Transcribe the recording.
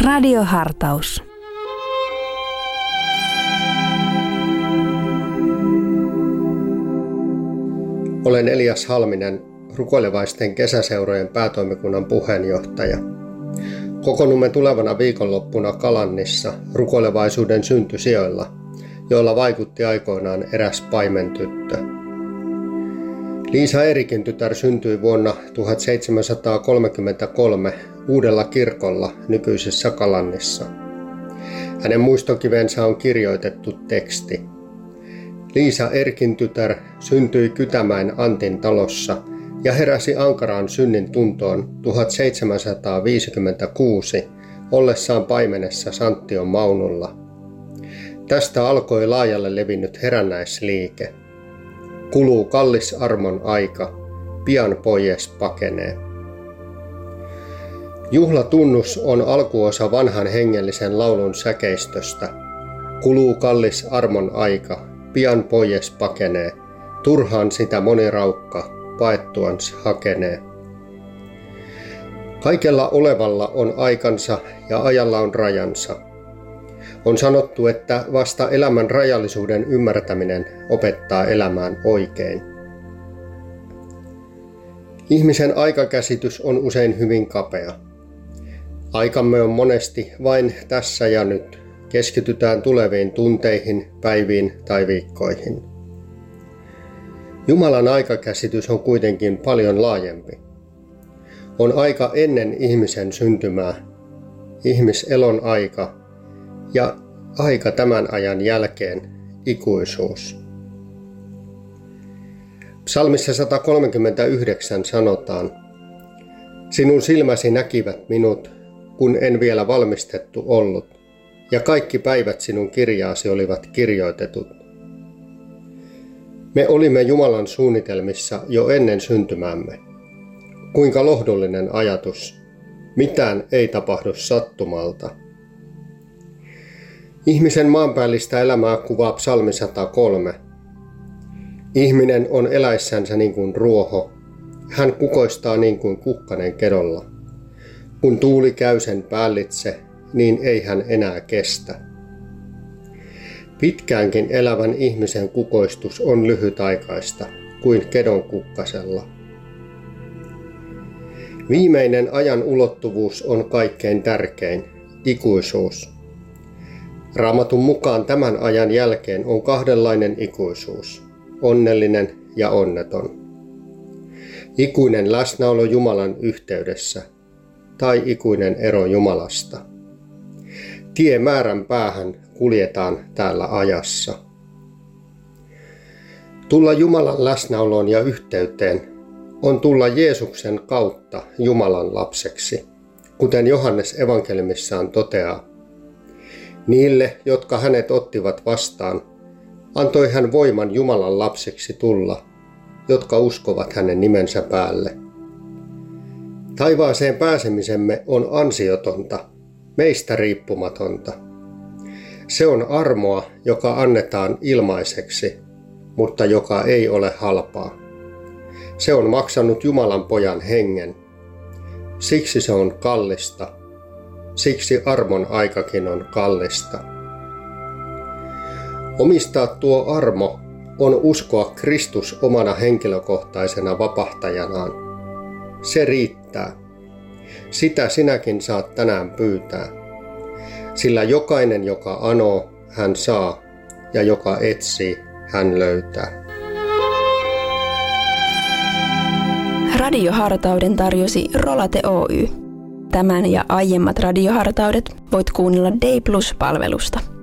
Radiohartaus. Olen Elias Halminen, rukoilevaisten kesäseurojen päätoimikunnan puheenjohtaja. Kokoonnumme tulevana viikonloppuna Kalannissa rukoilevaisuuden syntysijoilla, joilla vaikutti aikoinaan eräs paimentyttö. Liisa Erikin tytär syntyi vuonna 1733 Uudella kirkolla nykyisessä Kalannissa. Hänen muistokivensä on kirjoitettu teksti. Liisa Erkin tytär syntyi Kytämäen Antin talossa ja heräsi ankaraan synnin tuntoon 1756 ollessaan paimenessa Santtion Maunulla. Tästä alkoi laajalle levinnyt herännäisliike. Kuluu kallis armon aika, pian pojes pakenee. Juhlatunnus on alkuosa vanhan hengellisen laulun säkeistöstä. Kuluu kallis armon aika, pian pojes pakenee, turhaan sitä moni raukka, paettuans hakenee. Kaikella olevalla on aikansa ja ajalla on rajansa. On sanottu, että vasta elämän rajallisuuden ymmärtäminen opettaa elämään oikein. Ihmisen aikakäsitys on usein hyvin kapea. Aikamme on monesti vain tässä ja nyt. Keskitytään tuleviin tunteihin, päiviin tai viikkoihin. Jumalan aikakäsitys on kuitenkin paljon laajempi. On aika ennen ihmisen syntymää, ihmiselon aika ja aika tämän ajan jälkeen, ikuisuus. Psalmissa 139 sanotaan: Sinun silmäsi näkivät minut, kun en vielä valmistettu ollut, ja kaikki päivät sinun kirjaasi olivat kirjoitetut. Me olimme Jumalan suunnitelmissa jo ennen syntymäämme. Kuinka lohdullinen ajatus. Mitään ei tapahdu sattumalta. Ihmisen maanpäällistä elämää kuvaa psalmi 103. Ihminen on eläissänsä niin kuin ruoho. Hän kukoistaa niin kuin kukkanen kedolla. Kun tuuli käy sen päällitse, niin ei hän enää kestä. Pitkäänkin elävän ihmisen kukoistus on lyhytaikaista, kuin kedon kukkasella. Viimeinen ajan ulottuvuus on kaikkein tärkein, ikuisuus. Raamatun mukaan tämän ajan jälkeen on kahdenlainen ikuisuus, onnellinen ja onneton. Ikuinen läsnäolo Jumalan yhteydessä tai ikuinen ero Jumalasta. Tie määrän päähän kuljetaan täällä ajassa. Tulla Jumalan läsnäoloon ja yhteyteen on tulla Jeesuksen kautta Jumalan lapseksi, kuten Johannes evankeliumissaan toteaa. Niille, jotka hänet ottivat vastaan, antoi hän voiman Jumalan lapsiksi tulla, jotka uskovat hänen nimensä päälle. Taivaaseen pääsemisemme on ansiotonta, meistä riippumatonta. Se on armoa, joka annetaan ilmaiseksi, mutta joka ei ole halpaa. Se on maksanut Jumalan pojan hengen. Siksi se on kallista. Siksi armon aikakin on kallista. Omistaa tuo armo on uskoa Kristus omana henkilökohtaisena vapahtajanaan. Se riittää. Sitä sinäkin saat tänään pyytää. Sillä jokainen, joka anoo, hän saa, ja joka etsii, hän löytää. Radiohartauden tarjosi Rolate Oy. Tämän ja aiemmat radiohartaudet voit kuunnella Day Plus-palvelusta.